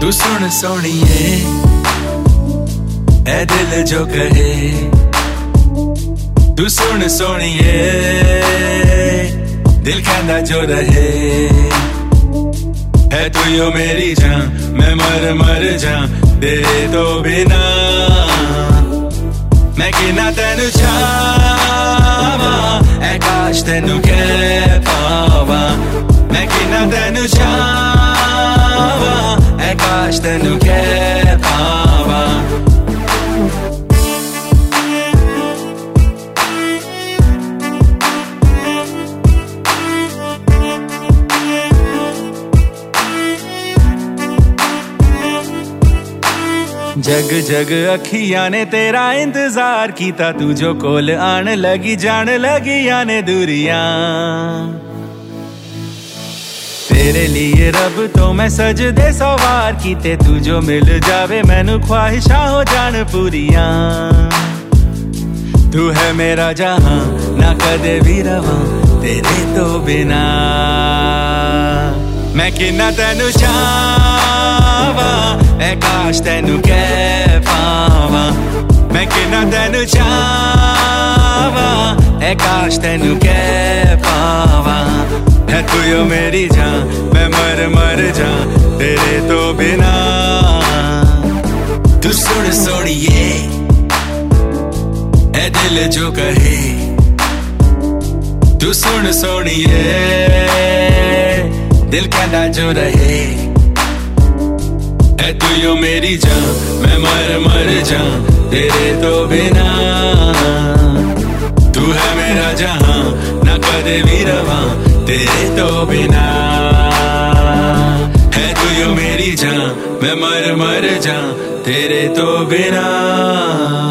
तू सुन सोनिए ऐ दिल जो कहे, तू सुन सोनिए दिल कहना जो रहे। है तू यो मेरी जान, मैं मर मर जान तेरे तो बिना। मैं किना तेनू चाहवा, ऐ काश तेनू कह पावा। मैं किना तेनू चाहवा, ऐ काश तेनू कह पावा। जग जग अखियां ने तेरा इंतजार कीता, तू जो कोल आन लगी जान लगी आने दूरियां। तेरे लिए रब तो मैं सजदे सवार कीते, तू जो मिल जावे मैनू ख्वाहिशां हो जान पूरियां। तू है मेरा जहां ना कदे भी रवां तेरे तो बिना। मैं किन्ना तेनू चाहवा, ऐ काश तेनू कह पावा। मैं किन्ना तेनू चाहवा, ऐ काश तेनू कह पावा। है तू यो मेरी जान, मैं मर मर जान तेरे तो बिना। तू सुन सोनिए ऐ दिल जो कहे, तू सुन सोनिए दिल कहना जो रहे। है तू यो मेरी जान, मैं मर मर जान तेरे तो बिना। तू है मेरा जहां ना कदे भी रवां तेरे तो बिना। है तू यो मेरी जान, मैं मर मर जान तेरे तो बिना।